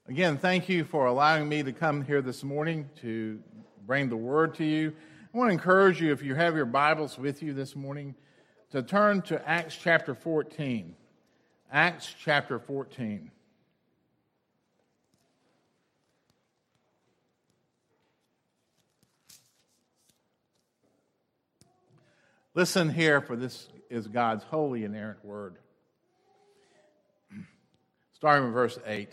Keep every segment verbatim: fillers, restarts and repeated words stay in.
Again, thank you for allowing me to come here this morning to bring the word to you. I want to encourage you, if you have your Bibles with you this morning, to turn to Acts chapter fourteen. Acts chapter fourteen. Listen here, for this is God's holy and inerrant word. Starting with verse eight.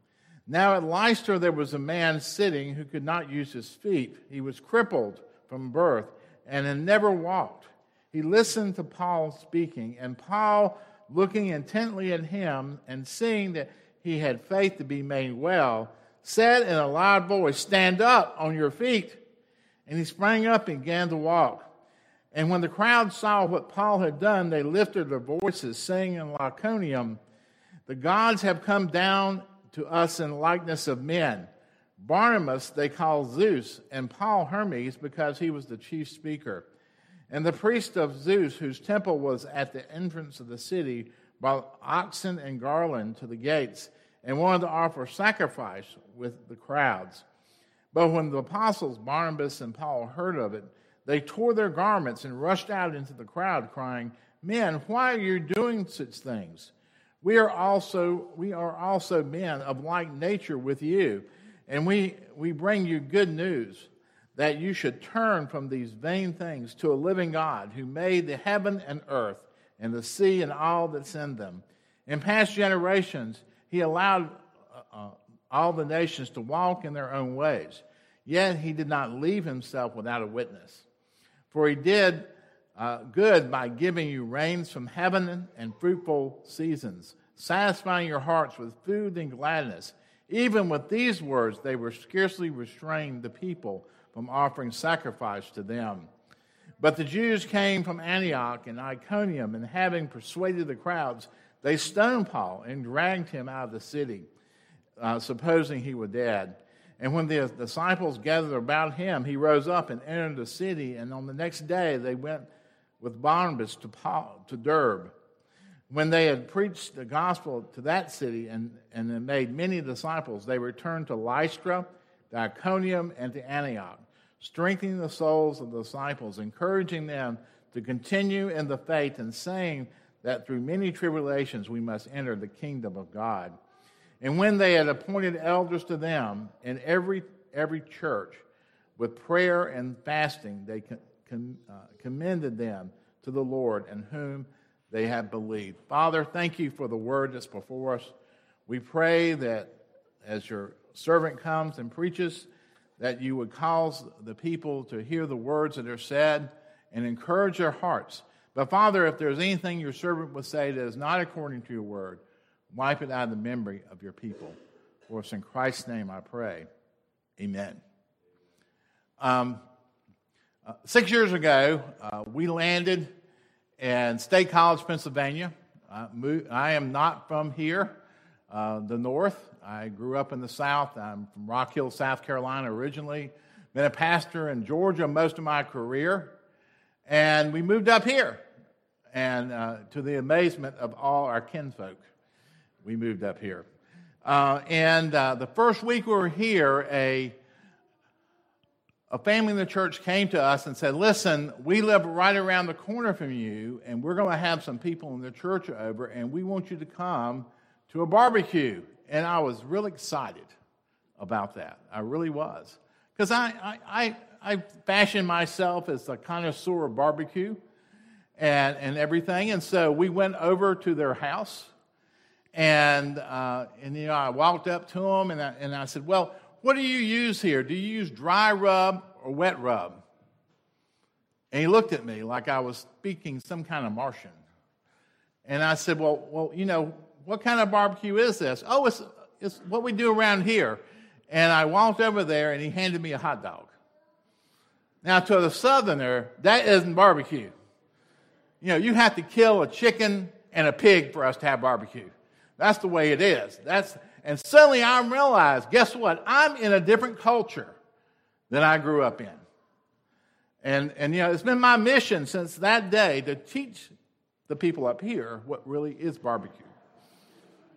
Now at Lystra there was a man sitting who could not use his feet. He was crippled from birth and had never walked. He listened to Paul speaking, and Paul, looking intently at him and seeing that he had faith to be made well, said in a loud voice, "Stand up on your feet." And he sprang up and began to walk. And when the crowd saw what Paul had done, they lifted their voices, saying in Lycaonium, "The gods have come down to us in likeness of men." Barnabas they called Zeus, and Paul Hermes, because he was the chief speaker. And the priest of Zeus, whose temple was at the entrance of the city, brought oxen and garland to the gates, and wanted to offer sacrifice with the crowds. But when the apostles Barnabas and Paul heard of it, they tore their garments and rushed out into the crowd, crying, "Men, why are you doing such things? We are also we are also men of like nature with you, and we, we bring you good news, that you should turn from these vain things to a living God who made the heaven and earth and the sea and all that's in them. In past generations, he allowed uh, all the nations to walk in their own ways, yet he did not leave himself without a witness. For he did uh, good by giving you rains from heaven and fruitful seasons, satisfying your hearts with food and gladness. Even with these words, they were scarcely restrained the people from offering sacrifice to them. But the Jews came from Antioch and Iconium, and having persuaded the crowds, they stoned Paul and dragged him out of the city, uh, supposing he were dead. And when the disciples gathered about him, he rose up and entered the city, and on the next day they went with Barnabas to Paul, to Derbe. When they had preached the gospel to that city and, and had made many disciples, they returned to Lystra, to Iconium, and to Antioch, strengthening the souls of the disciples, encouraging them to continue in the faith, and saying that through many tribulations we must enter the kingdom of God. And when they had appointed elders to them in every every church, with prayer and fasting, they con, con, uh, commended them to the Lord, in whom they had believed. Father, thank you for the word that's before us. We pray that as your servant comes and preaches, that you would cause the people to hear the words that are said and encourage their hearts. But Father, if there's anything your servant would say that is not according to your word, wipe it out of the memory of your people. For it's in Christ's name I pray. Amen. Um, uh, six years ago, uh, we landed in State College, Pennsylvania. Uh, moved, I am not from here, uh, the north. I grew up in the south. I'm from Rock Hill, South Carolina originally. Been a pastor in Georgia most of my career. And we moved up here. And uh, to the amazement of all our kinfolk, we moved up here. Uh, and uh, the first week we were here, a, a family in the church came to us and said, "Listen, we live right around the corner from you, and we're going to have some people in the church over, and we want you to come to a barbecue." And I was really excited about that. I really was. Because I, I, I, I fashioned myself as a connoisseur of barbecue and, and everything. And so we went over to their house. And, uh, and you know, I walked up to them, and I, and I said, "Well, what do you use here? Do you use dry rub or wet rub?" And he looked at me like I was speaking some kind of Martian. And I said, well, well, you know, what kind of barbecue is this? "Oh, it's, it's what we do around here." And I walked over there, and he handed me a hot dog. Now, to the southerner, that isn't barbecue. You know, you have to kill a chicken and a pig for us to have barbecue. That's the way it is. That's and suddenly I realized, guess what? I'm in a different culture than I grew up in. And, and you know, it's been my mission since that day to teach the people up here what really is barbecue.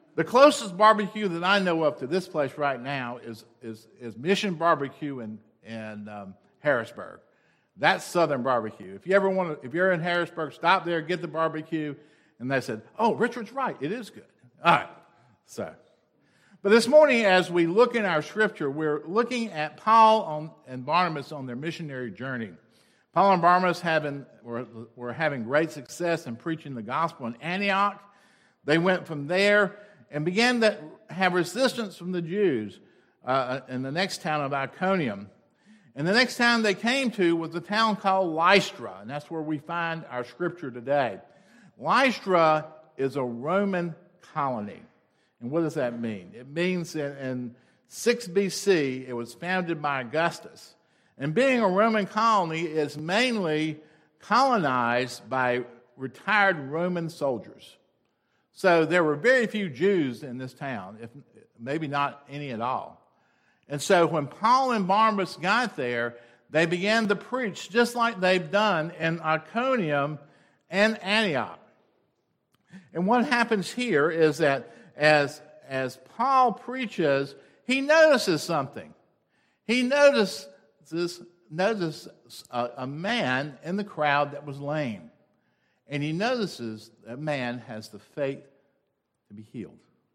The closest barbecue that I know of to this place right now is is, is Mission Barbecue in in um, Harrisburg. That's Southern barbecue. If you ever want to, if you're in Harrisburg, stop there, get the barbecue. And they said, "Oh, Richard's right. It is good." All right. So, but this morning, as we look in our scripture, we're looking at Paul on, and Barnabas on their missionary journey. Paul and Barnabas having, were, were having great success in preaching the gospel in Antioch. They went from there and began to have resistance from the Jews uh, in the next town of Iconium. And the next town they came to was a town called Lystra, and that's where we find our scripture today. Lystra is a Roman colony. And what does that mean? It means that in six B C, it was founded by Augustus. And being a Roman colony is mainly colonized by retired Roman soldiers. So there were very few Jews in this town, if maybe not any at all. And so when Paul and Barnabas got there, they began to preach just like they've done in Iconium and Antioch. And what happens here is that as, as Paul preaches, he notices something. He notices, notices a, a man in the crowd that was lame. And he notices that man has the faith to be healed.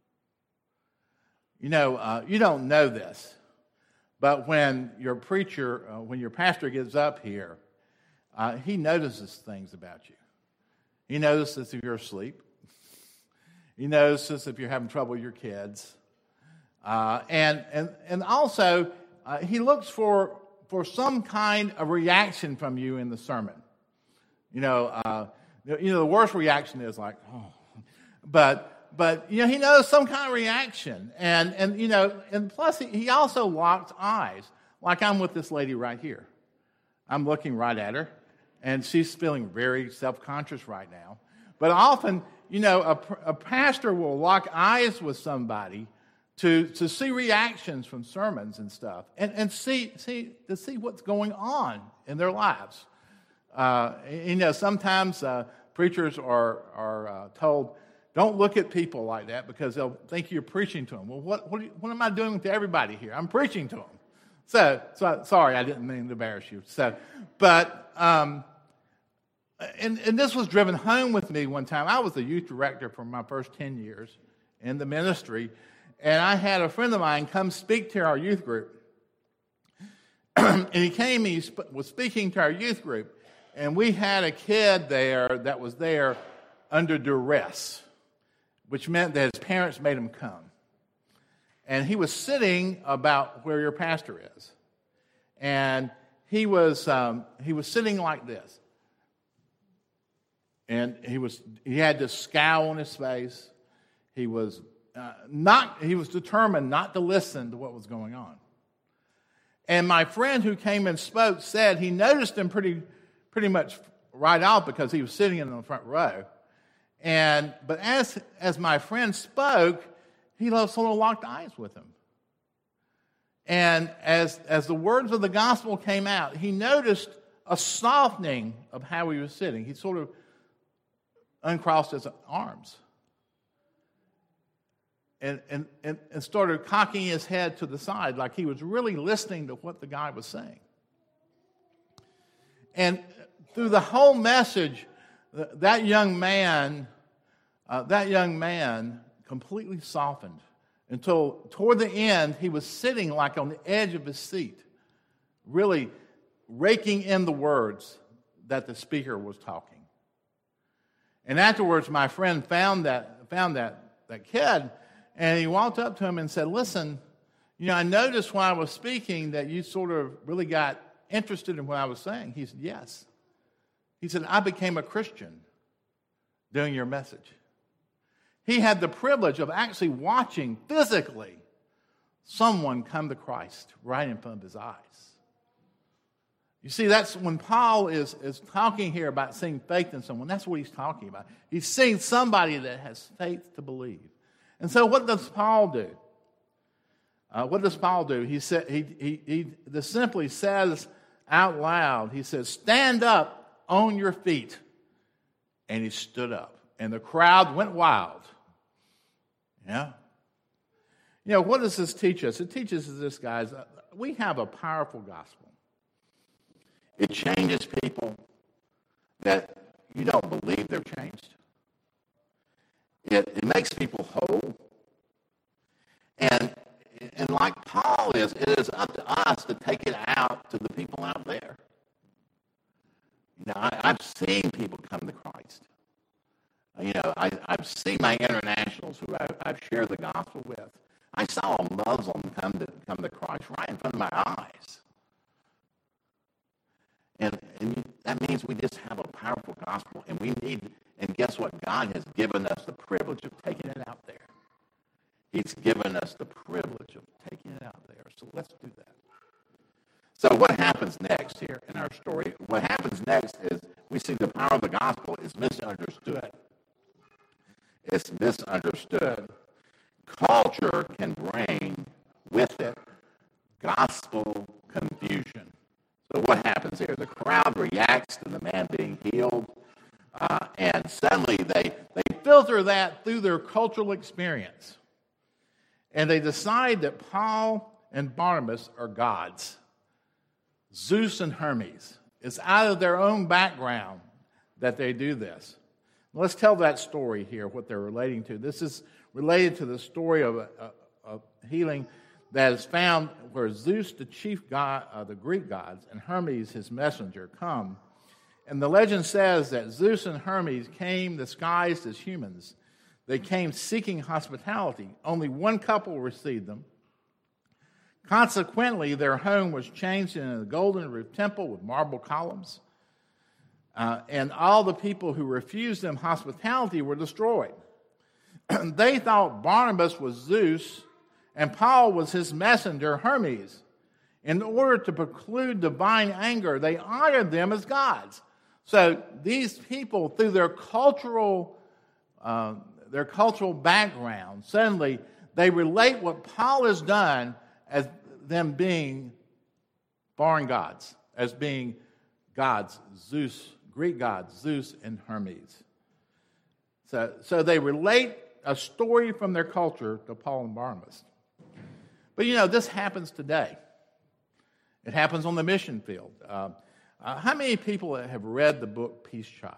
You know, uh, you don't know this, but when your preacher, uh, when your pastor gets up here, uh, he notices things about you. He notices if you're asleep. He notices if you're having trouble with your kids. Uh, and, and, and also, uh, he looks for, for some kind of reaction from you in the sermon. You know, uh, you know, the worst reaction is like, oh. But, but you know, he knows some kind of reaction. And, and you know, and plus he, he also locks eyes. Like I'm with this lady right here. I'm looking right at her, and she's feeling very self-conscious right now. But often, you know, a, a pastor will lock eyes with somebody to, to see reactions from sermons and stuff, and, and see, see to see what's going on in their lives. Uh, you know, sometimes uh, preachers are, are uh, told, don't look at people like that because they'll think you're preaching to them. Well, what, what, you, what am I doing to everybody here? I'm preaching to them. So, so sorry, I didn't mean to embarrass you. So, but... Um, And, and this was driven home with me one time. I was the youth director for my first ten years in the ministry, and I had a friend of mine come speak to our youth group. And he came, he sp- was speaking to our youth group, and we had a kid there that was there under duress, which meant that his parents made him come. And he was sitting about where your pastor is. And he was um, he was sitting like this. And he was he had this scowl on his face. He was uh, not he was determined not to listen to what was going on. And my friend who came and spoke said he noticed him pretty pretty much right off because he was sitting in the front row. And but as as my friend spoke, he sort of locked eyes with him. And as as the words of the gospel came out, he noticed a softening of how he was sitting. He sort of uncrossed his arms and, and, and, and started cocking his head to the side like he was really listening to what the guy was saying. And through the whole message, that young man, uh, that young man completely softened until toward the end he was sitting like on the edge of his seat, really raking in the words that the speaker was talking. And afterwards, my friend found that found that, that kid, and he walked up to him and said, listen, you know, I noticed when I was speaking that you sort of really got interested in what I was saying. He said, yes. He said, I became a Christian doing your message. He had the privilege of actually watching physically someone come to Christ right in front of his eyes. You see, that's when Paul is, is talking here about seeing faith in someone. That's what he's talking about. He's seeing somebody that has faith to believe. And so what does Paul do? Uh, what does Paul do? He, said, he, he, he just simply says out loud, he says, stand up on your feet. And he stood up. And the crowd went wild. Yeah. You know, what does this teach us? It teaches us this, guys. Uh, we have a powerful gospel. It changes people that you don't believe they're changed. It, it makes people whole. And, and like Paul is, it is up to us to take it out to the people out there. You know, I, I've seen people come to Christ. You know, I, I've seen my internationals who I, I've shared the gospel with. I saw a Muslim come to come to Christ right in front of my eyes. And, and that means we just have a powerful gospel, and we need, and guess what? God has given us the privilege of taking it out there. He's given us the privilege of taking it out there. So let's do that. So what happens next here in our story? What happens next is we see the power of the gospel is misunderstood. It's misunderstood. Culture can bring with it gospel confusion. So what happens here? The crowd reacts to the man being healed, uh, and suddenly they, they filter that through their cultural experience. And they decide that Paul and Barnabas are gods. Zeus and Hermes. It's out of their own background that they do this. Let's tell that story here, what they're relating to. This is related to the story of a, a, a healing that is found where Zeus, the chief god of the Greek gods, and Hermes, his messenger, come. And the legend says that Zeus and Hermes came disguised as humans. They came seeking hospitality. Only one couple received them. Consequently, their home was changed into a golden roof temple with marble columns. Uh, and all the people who refused them hospitality were destroyed. They thought Barnabas was Zeus and Paul was his messenger, Hermes. In order to preclude divine anger, they honored them as gods. So these people, through their cultural, uh, their cultural background, suddenly they relate what Paul has done as them being foreign gods, as being gods, Zeus, Greek gods, Zeus and Hermes. So, so they relate a story from their culture to Paul and Barnabas. But you know, this happens today. It happens on the mission field. Uh, uh, how many people have read the book Peace Child?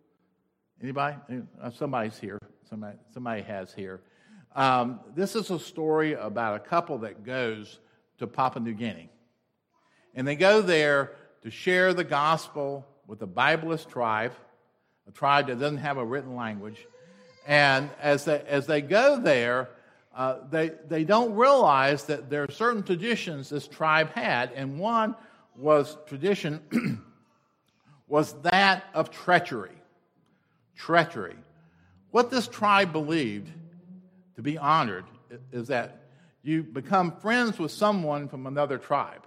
Anybody? Uh, somebody's here. Somebody, somebody has here. Um, this is a story about a couple that goes to Papua New Guinea. And they go there to share the gospel with a Bibleist tribe, a tribe that doesn't have a written language. And as they, as they go there, uh, they, they don't realize that there are certain traditions this tribe had, and one was tradition was that of treachery. Treachery. What this tribe believed to be honored is that you become friends with someone from another tribe.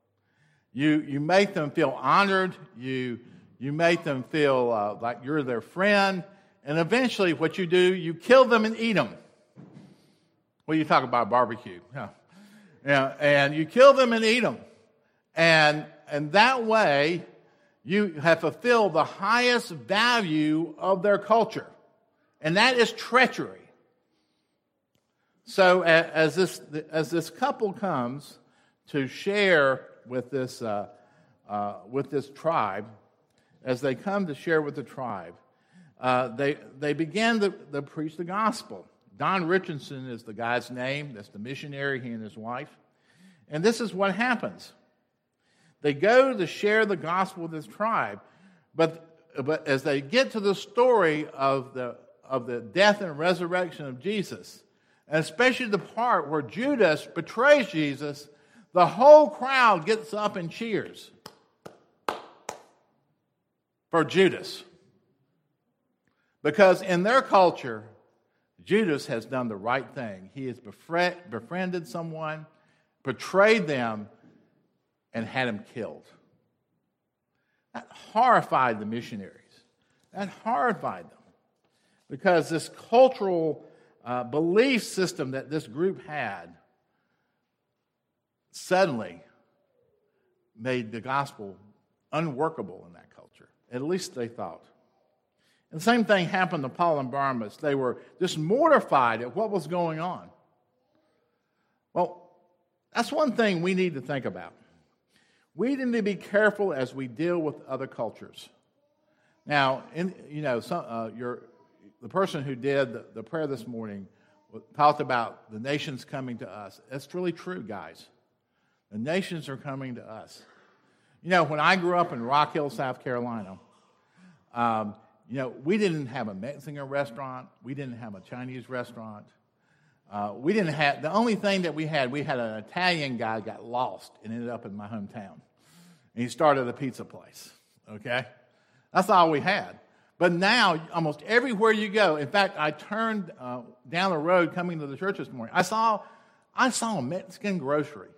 You, you make them feel honored. You, you make them feel uh, like you're their friend. And eventually what you do, you kill them and eat them. Well, you talk about barbecue. Yeah. Yeah, and you kill them and eat them. And, and that way, you have fulfilled the highest value of their culture. And that is treachery. So as this, as this couple comes to share with this, uh, uh, with this tribe, as they come to share with the tribe, uh, they, they begin to, to preach the gospel. Don Richardson is the guy's name. That's the missionary, he and his wife. And this is what happens. They go to share the gospel with this tribe, but, but as they get to the story of the, of the death and resurrection of Jesus, and especially the part where Judas betrays Jesus, the whole crowd gets up and cheers for Judas. Because in their culture, Judas has done the right thing. He has befriended someone, betrayed them, and had him killed. That horrified the missionaries. That horrified them. Because this cultural uh, belief system that this group had suddenly made the gospel unworkable in that culture. At least they thought. And the same thing happened to Paul and Barnabas. They were just mortified at what was going on. Well, that's one thing we need to think about. We need to be careful as we deal with other cultures. Now, in, you know, some, uh, your, the person who did the, the prayer this morning talked about the nations coming to us. That's really true, guys. The nations are coming to us. You know, when I grew up in Rock Hill, South Carolina, um, you know, we didn't have a Mexican restaurant. We didn't have a Chinese restaurant. Uh, we didn't have, the only thing that we had, we had an Italian guy got lost and ended up in my hometown. And he started a pizza place, okay? That's all we had. But now, almost everywhere you go, in fact, I turned uh, down the road coming to the church this morning. I saw, I saw a Mexican grocery.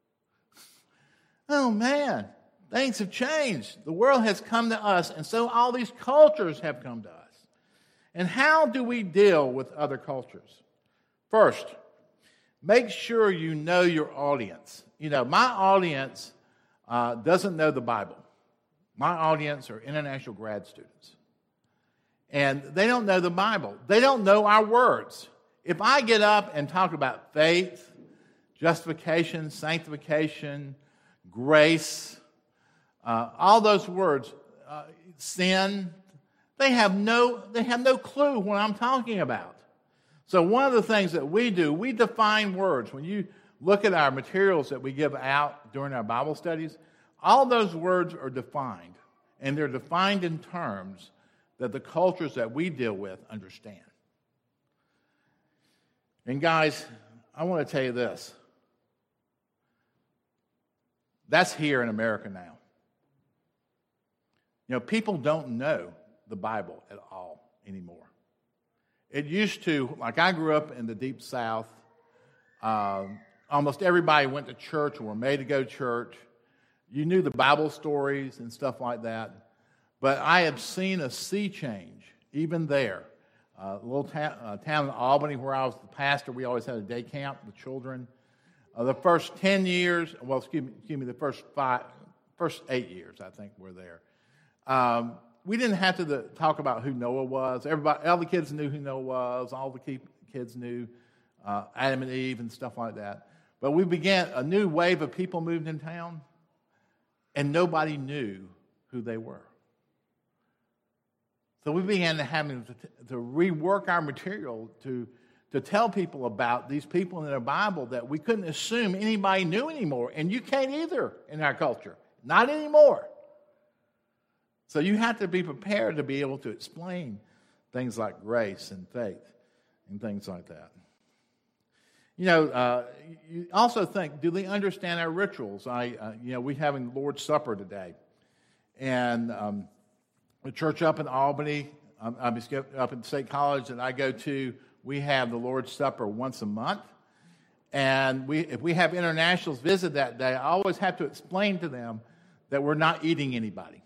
Oh, man, things have changed. The world has come to us, and so all these cultures have come to us. And how do we deal with other cultures? First, make sure you know your audience. You know, my audience uh, doesn't know the Bible. My audience are international grad students. And they don't know the Bible. They don't know our words. If I get up and talk about faith, justification, sanctification, grace, uh, all those words, uh, sin, they have no they have no clue what I'm talking about. So one of the things that we do, we define words. When you look at our materials that we give out during our Bible studies, all those words are defined, and they're defined in terms that the cultures that we deal with understand. And guys, I want to tell you this. That's here in America now. You know, people don't know the Bible at all anymore. It used to, like I grew up in the Deep South, um, almost everybody went to church or were made to go to church. You knew the Bible stories and stuff like that. But I have seen a sea change, even there. Uh, a little ta- uh, town in Albany where I was the pastor, we always had a day camp with children. Uh, the first ten years, well, excuse me, excuse me, the first five, first eight years, I think, were there. Um, we didn't have to the, talk about who Noah was. Everybody, all the kids knew who Noah was. All the key, kids knew uh, Adam and Eve and stuff like that. But we began, a new wave of people moved in town, and nobody knew who they were. So we began to have to, to rework our material to, to tell people about these people in the Bible that we couldn't assume anybody knew anymore. And you can't either in our culture. Not anymore. So you have to be prepared to be able to explain things like grace and faith and things like that. You know, uh, you also think, do they understand our rituals? I, uh, you know, we're having the Lord's Supper today. And um, the church up in Albany, um, I'm up at State College that I go to, we have the Lord's Supper once a month. And we, if we have internationals visit that day, I always have to explain to them that we're not eating anybody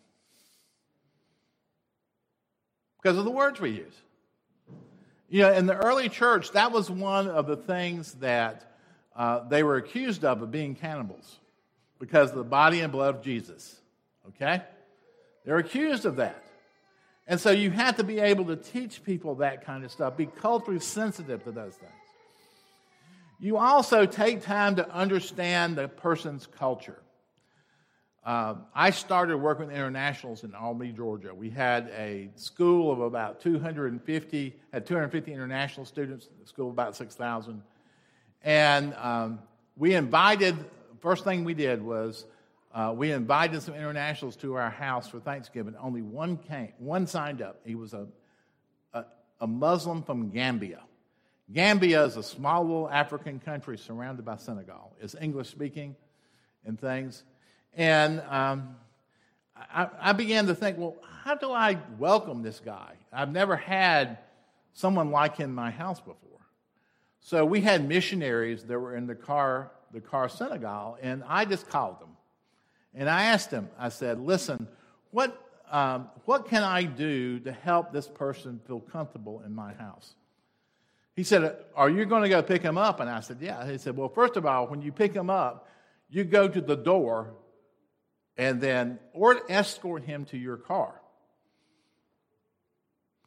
because of the words we use. You know, in the early church, that was one of the things that uh, they were accused of, of being cannibals because of the body and blood of Jesus. Okay? They're accused of that. And so you have to be able to teach people that kind of stuff, be culturally sensitive to those things. You also take time to understand the person's culture. Uh, I started working with internationals in Albany, Georgia. We had a school of about two hundred fifty, had two hundred fifty international students, a school of about six thousand. And um, we invited, first thing we did was uh, we invited some internationals to our house for Thanksgiving. Only one came, one signed up. He was a, a, a Muslim from Gambia. Gambia is a small little African country surrounded by Senegal. It's English-speaking and things. And um, I, I began to think, well, how do I welcome this guy? I've never had someone like him in my house before. So we had missionaries that were in the car, the car Senegal, and I just called them. And I asked them, I said, listen, what um, what can I do to help this person feel comfortable in my house? He said, are you going to go pick him up? And I said, yeah. He said, well, first of all, when you pick him up, you go to the door and then or escort him to your car.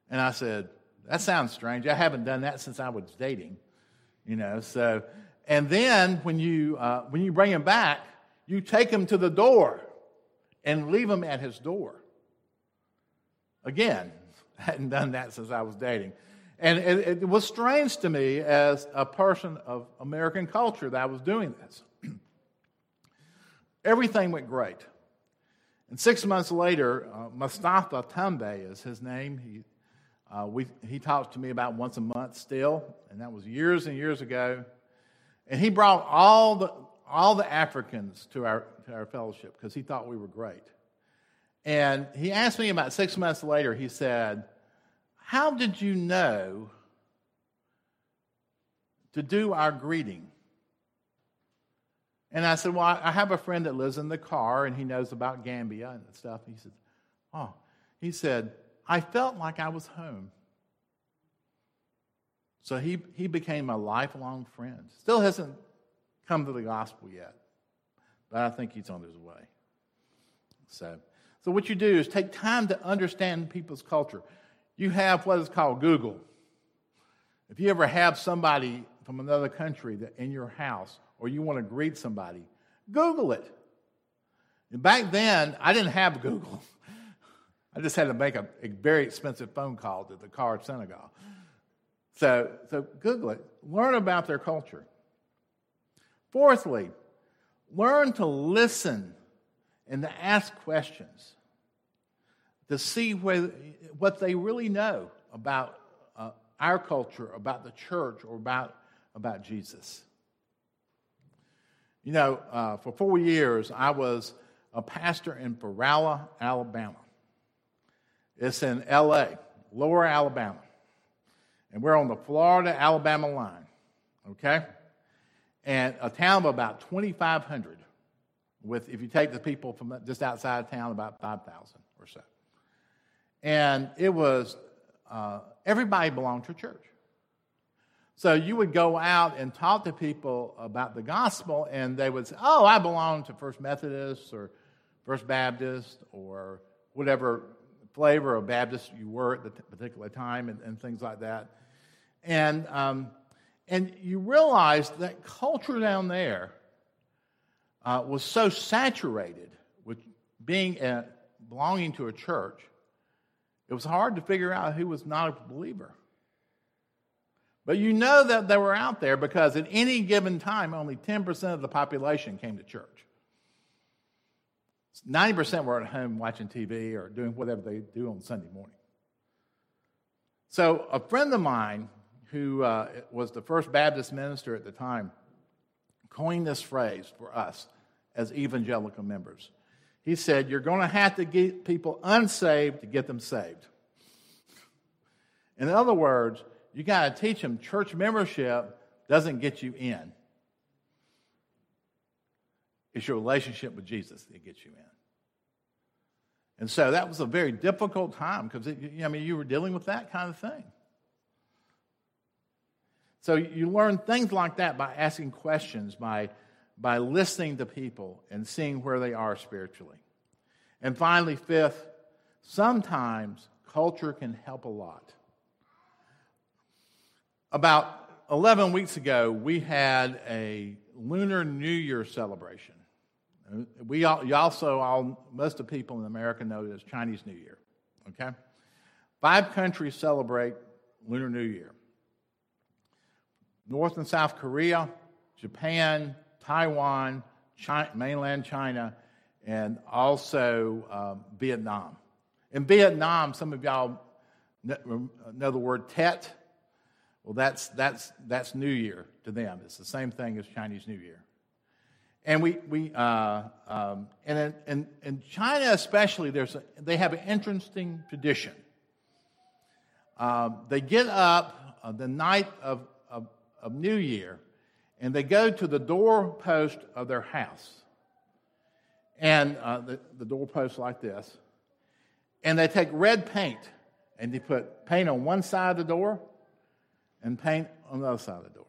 And I said, that sounds strange. I haven't done that since I was dating, you know. So, and then when you uh, when you bring him back, you take him to the door and leave him at his door. Again, I hadn't done that since I was dating. And it, it was strange to me as a person of American culture that I was doing this. Everything went great. And six months later, uh, Mustafa Tambe is his name. He, uh, we, he talks to me about once a month still, and that was years and years ago. And he brought all the all the Africans to our to our fellowship because he thought we were great. And he asked me about six months later, he said, how did you know to do our greeting? And I said, well, I have a friend that lives in the car, and he knows about Gambia and stuff. He said, oh, he said, I felt like I was home. So he, he became a lifelong friend. Still hasn't come to the gospel yet, but I think he's on his way. So, so what you do is take time to understand people's culture. You have what is called Google. If you ever have somebody from another country that in your house, or you want to greet somebody, Google it. And back then, I didn't have Google. I just had to make a, a very expensive phone call to the car at Senegal. So, so Google it. Learn about their culture. Fourthly, learn to listen and to ask questions to see where, what they really know about uh, our culture, about the church, or about, about Jesus. You know, uh, for four years, I was a pastor in Baralla, Alabama. It's in L A, Lower Alabama. And we're on the Florida-Alabama line, okay? And a town of about twenty-five hundred, with, if you take the people from just outside of town, about five thousand or so. And it was, uh, everybody belonged to a church. So you would go out and talk to people about the gospel, and they would say, oh, I belong to First Methodist or First Baptist or whatever flavor of Baptist you were at the particular time, and, and things like that. And um, and you realize that culture down there uh, was so saturated with being a, belonging to a church, it was hard to figure out who was not a believer. But you know that they were out there because at any given time, only ten percent of the population came to church. ninety percent were at home watching T V or doing whatever they do on Sunday morning. So a friend of mine who uh, was the First Baptist minister at the time coined this phrase for us as evangelical members. He said, you're going to have to get people unsaved to get them saved. In other words, you got to teach them church membership doesn't get you in. It's your relationship with Jesus that gets you in. And so that was a very difficult time because, I mean, you were dealing with that kind of thing. So you learn things like that by asking questions, by, by listening to people and seeing where they are spiritually. And finally, fifth, sometimes culture can help a lot. About eleven weeks ago, we had a Lunar New Year celebration. We all, you also, all, most of the people in America know it as Chinese New Year, okay? Five countries celebrate Lunar New Year. North and South Korea, Japan, Taiwan, China, mainland China, and also um, Vietnam. In Vietnam, some of y'all know the word Tet. Well, that's that's that's New Year to them. It's the same thing as Chinese New Year. And we we uh, um, and in, in, in China especially, there's a, they have an interesting tradition. Uh, they get up uh, the night of, of of New Year, and they go to the doorpost of their house, and uh, the the doorpost like this, and they take red paint and they put paint on one side of the door and paint on the other side of the door.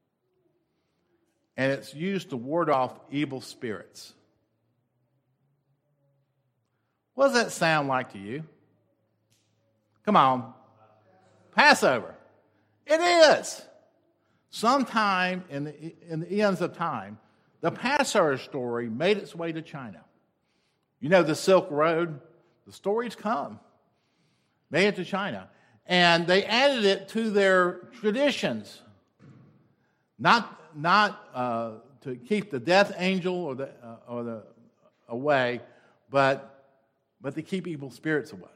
And it's used to ward off evil spirits. What does that sound like to you? Come on. Passover. It is. Sometime in the, in the eons of time, the Passover story made its way to China. You know the Silk Road? The stories come. Made it to China. And they added it to their traditions. Not, not uh, to keep the death angel or the, uh, or the away, but, but to keep evil spirits away.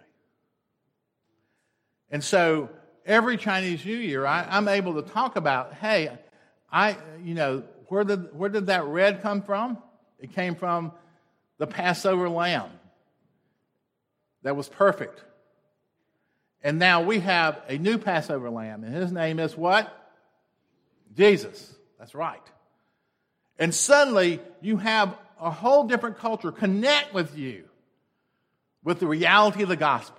And so every Chinese New Year, I, I'm able to talk about, hey, I, you know, where did where did that red come from? It came from the Passover lamb. That was perfect. And now we have a new Passover lamb, and his name is what? Jesus. That's right. And suddenly you have a whole different culture connect with you with the reality of the gospel.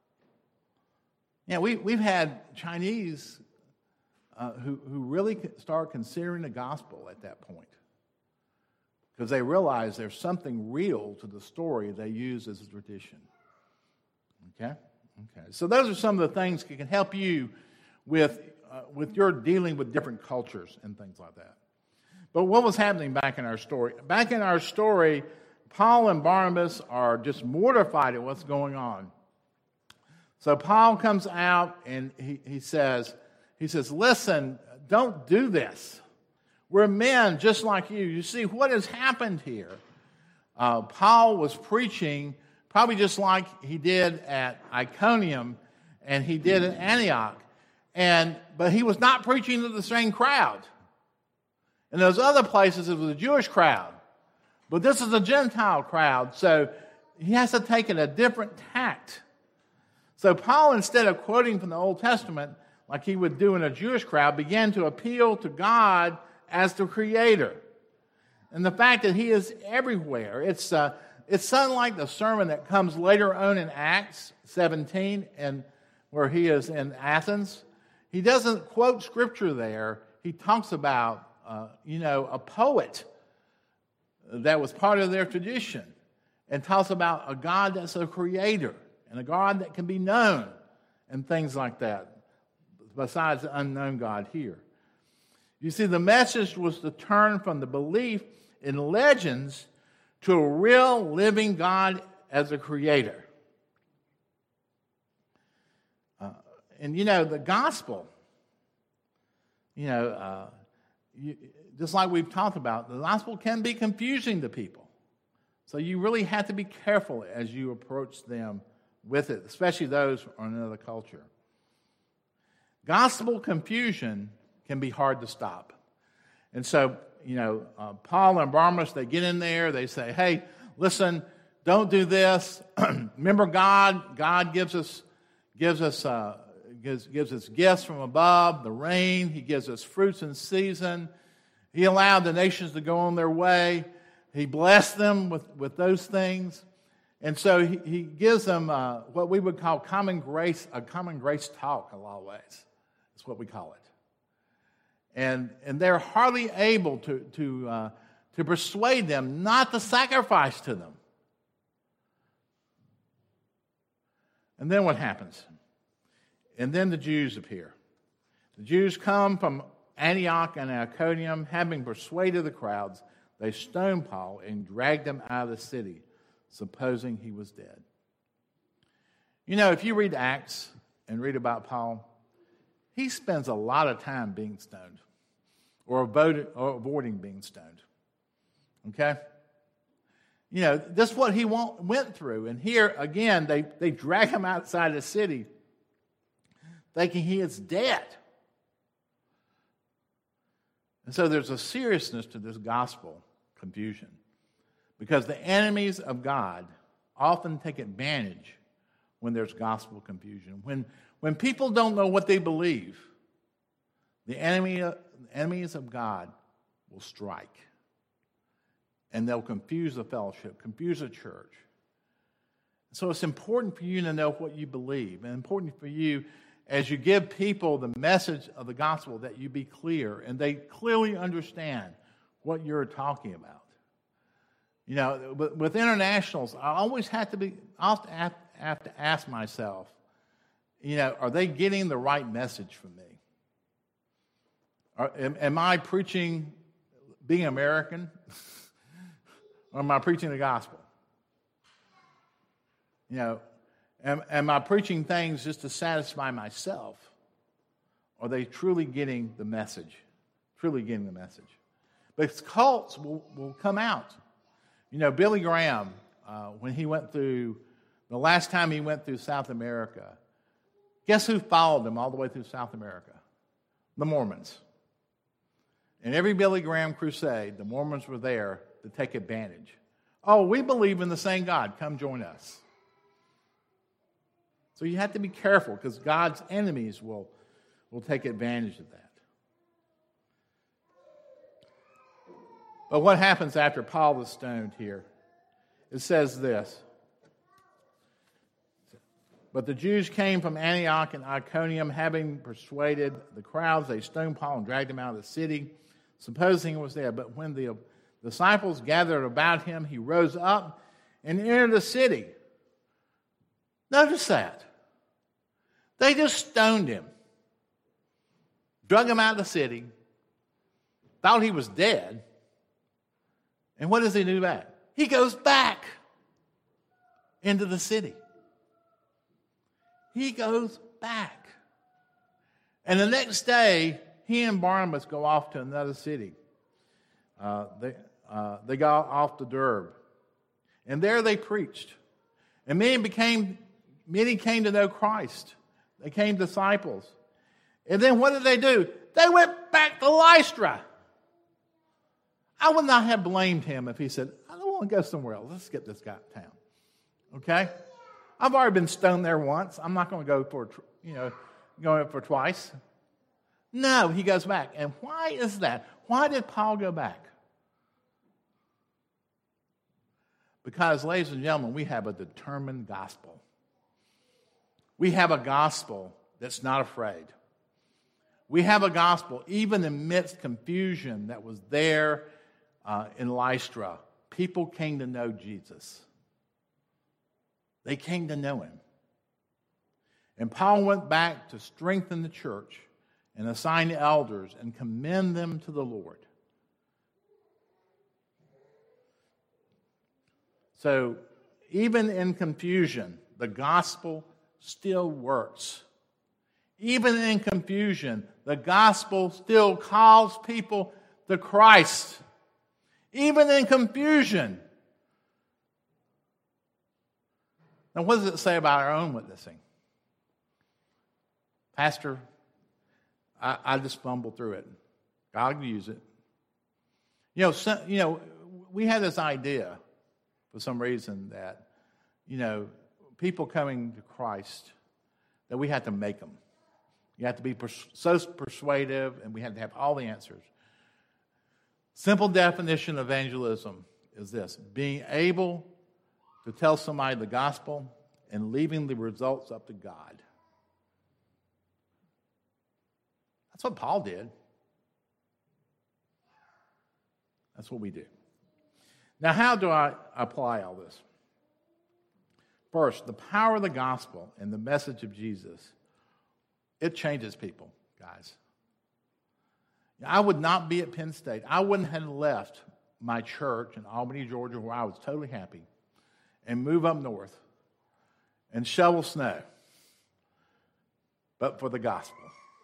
Yeah, we, we've had Chinese uh, who, who really start considering the gospel at that point because they realize there's something real to the story they use as a tradition. Okay? Okay. So those are some of the things that can help you with, uh, with your dealing with different cultures and things like that. But what was happening back in our story? Back in our story, Paul and Barnabas are just mortified at what's going on. So Paul comes out and he, he says, he says, listen, don't do this. We're men just like you. You see, what has happened here? Uh, Paul was preaching probably just like he did at Iconium and he did at Antioch. And but he was not preaching to the same crowd. In those other places, it was a Jewish crowd. But this is a Gentile crowd, so he has to take it a different tact. So Paul, instead of quoting from the Old Testament like he would do in a Jewish crowd, began to appeal to God as the Creator. And the fact that he is everywhere. It's uh, it's something like the sermon that comes later on in Acts seventeen, and where he is in Athens. He doesn't quote Scripture there. He talks about, uh, you know, a poet that was part of their tradition and talks about a God that's a creator and a God that can be known and things like that, besides the unknown God here. You see, the message was to turn from the belief in legends to a real living God as a creator. Uh, and, you know, the gospel, you know, uh, you, just like we've talked about, the gospel can be confusing to people. So you really have to be careful as you approach them with it, especially those from another culture. Gospel confusion can be hard to stop. And so, you know, uh, Paul and Barnabas, they get in there, they say, hey, listen, don't do this. Remember God, God gives us gives us uh, gives, gives us gifts from above, the rain, he gives us fruits in season. He allowed the nations to go on their way. He blessed them with, with those things. And so he, he gives them uh, what we would call common grace, a common grace talk a lot of ways. That's what we call it. And and they're hardly able to, to, uh, to persuade them not to sacrifice to them. And then what happens? And then the Jews appear. The Jews come from Antioch and Iconium, having persuaded the crowds, they stoned Paul and dragged him out of the city, supposing he was dead. You know, if you read Acts and read about Paul, he spends a lot of time being stoned or, avoiding, or avoiding being stoned. Okay? You know, this is what he went through. And here, again, they, they drag him outside the city thinking he is dead. And so there's a seriousness to this gospel confusion because the enemies of God often take advantage when there's gospel confusion. When, when people don't know what they believe, the enemy, the enemies of God will strike. And they'll confuse the fellowship, confuse the church. So it's important for you to know what you believe, and important for you as you give people the message of the gospel that you be clear and they clearly understand what you're talking about. You know, with, with internationals, I always have to be, I have to, have to ask myself, you know, are they getting the right message from me? Are, am, am I preaching being American? Or am I preaching the gospel? You know, am, am I preaching things just to satisfy myself? Or are they truly getting the message? Truly getting the message. But cults will, will come out. You know, Billy Graham, uh, when he went through, the last time he went through South America, guess who followed him all the way through South America? The Mormons. In every Billy Graham crusade, the Mormons were there to take advantage. Oh, we believe in the same God. Come join us. So you have to be careful because God's enemies will, will take advantage of that. But what happens after Paul is stoned here? It says this. But the Jews came from Antioch and Iconium, having persuaded the crowds, they stoned Paul and dragged him out of the city, supposing he was there. But when the disciples gathered about him, he rose up and entered the city. Notice that. They just stoned him, drug him out of the city, thought he was dead. And what does he do back? He goes back into the city. He goes back. And the next day, he and Barnabas go off to another city. Uh, they, uh, they got off to Derbe. And there they preached. And many became, many came to know Christ. They came disciples. And then what did they do? They went back to Lystra. I would not have blamed him if he said, I don't want to go somewhere else. Let's get this guy out of town. Okay? I've already been stoned there once. I'm not going to go for, you know, going for twice. No, he goes back. And why is that? Why did Paul go back? Because, ladies and gentlemen, we have a determined gospel. We have a gospel that's not afraid. We have a gospel, even amidst confusion that was there uh, in Lystra. People came to know Jesus. They came to know him. And Paul went back to strengthen the church and assign elders and commend them to the Lord. So, even in confusion, the gospel still works. Even in confusion, the gospel still calls people to Christ. Even in confusion. Now, what does it say about our own witnessing? Pastor, I, I just fumbled through it. God will use it. You know, so, you know, we had this idea for some reason that, you know, people coming to Christ, that we had to make them. You have to be pers- so persuasive, and we had to have all the answers. Simple definition of evangelism is this: being able to tell somebody the gospel and leaving the results up to God. That's what Paul did. That's what we do. Now, how do I apply all this? First, the power of the gospel and the message of Jesus, it changes people, guys. I would not be at Penn State. I wouldn't have left my church in Albany, Georgia, where I was totally happy, and move up north and shovel snow, but for the gospel.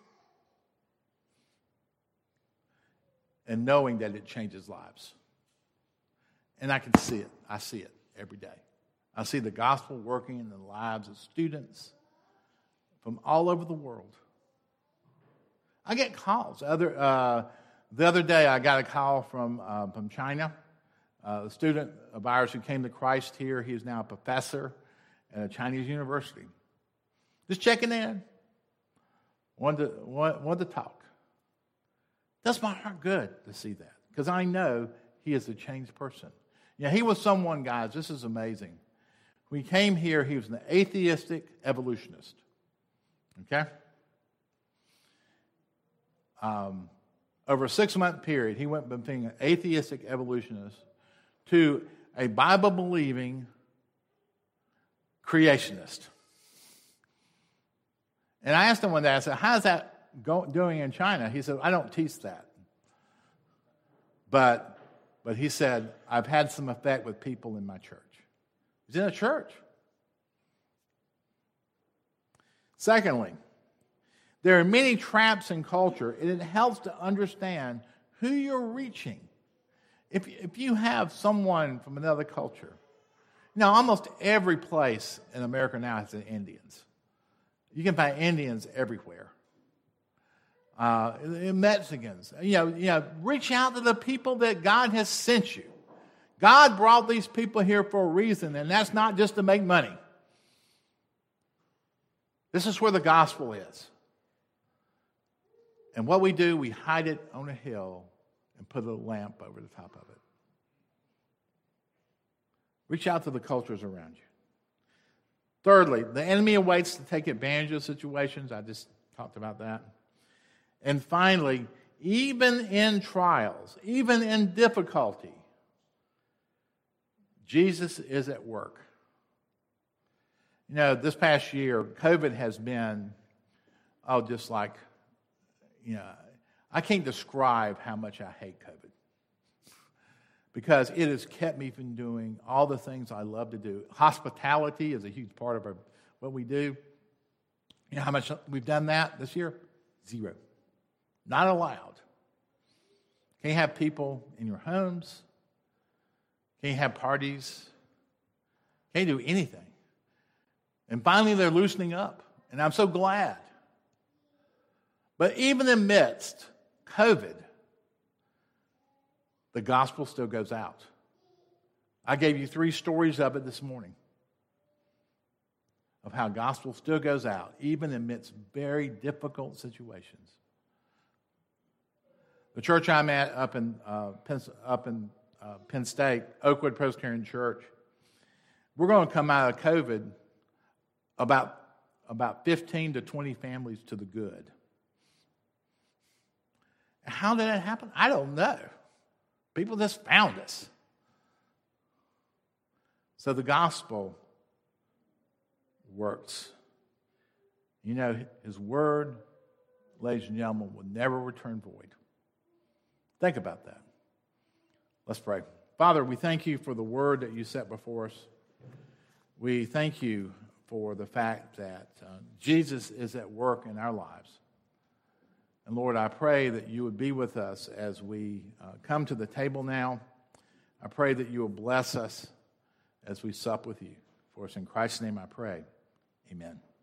And knowing that it changes lives. And I can see it. I see it every day. I see the gospel working in the lives of students from all over the world. I get calls. Other, uh, the other day, I got a call from uh, from China. Uh, a student of ours who came to Christ here, he is now a professor at a Chinese university. Just checking in. Wanted to, wanted to talk. Does my heart good to see that, because I know he is a changed person. Yeah, he was someone, guys, this is amazing. When he came here, he was an atheistic evolutionist. Okay? Um, over a six-month period, he went from being an atheistic evolutionist to a Bible-believing creationist. And I asked him one day, I said, how's that go, doing in China? He said, I don't teach that. But, but he said, I've had some effect with people in my church. He's in a church. Secondly, there are many traps in culture, and it helps to understand who you're reaching. If, if you have someone from another culture, now almost every place in America now has Indians. You can find Indians everywhere. Uh, Mexicans. You know, you know, reach out to the people that God has sent you. God brought these people here for a reason, and that's not just to make money. This is where the gospel is. And what we do, we hide it on a hill and put a lamp over the top of it. Reach out to the cultures around you. Thirdly, the enemy awaits to take advantage of situations. I just talked about that. And finally, even in trials, even in difficulty, Jesus is at work. You know, this past year, COVID has been, oh, just like, you know, I can't describe how much I hate COVID. Because it has kept me from doing all the things I love to do. Hospitality is a huge part of our, what we do. You know how much we've done that this year? Zero. Not allowed. Can't have people in your homes. Can't have parties. Can't do anything. And finally, they're loosening up. And I'm so glad. But even amidst COVID, the gospel still goes out. I gave you three stories of it this morning. Of how gospel still goes out, even amidst very difficult situations. The church I'm at up in uh, Penn, up in uh, Penn State, Oakwood Presbyterian Church, we're going to come out of COVID about, about fifteen to twenty families to the good. How did that happen? I don't know. People just found us. So the gospel works. You know, his word, ladies and gentlemen, will never return void. Think about that. Let's pray. Father, we thank you for the word that you set before us. We thank you for the fact that uh, Jesus is at work in our lives. And Lord, I pray that you would be with us as we uh, come to the table now. I pray that you will bless us as we sup with you. For us in Christ's name I pray. Amen.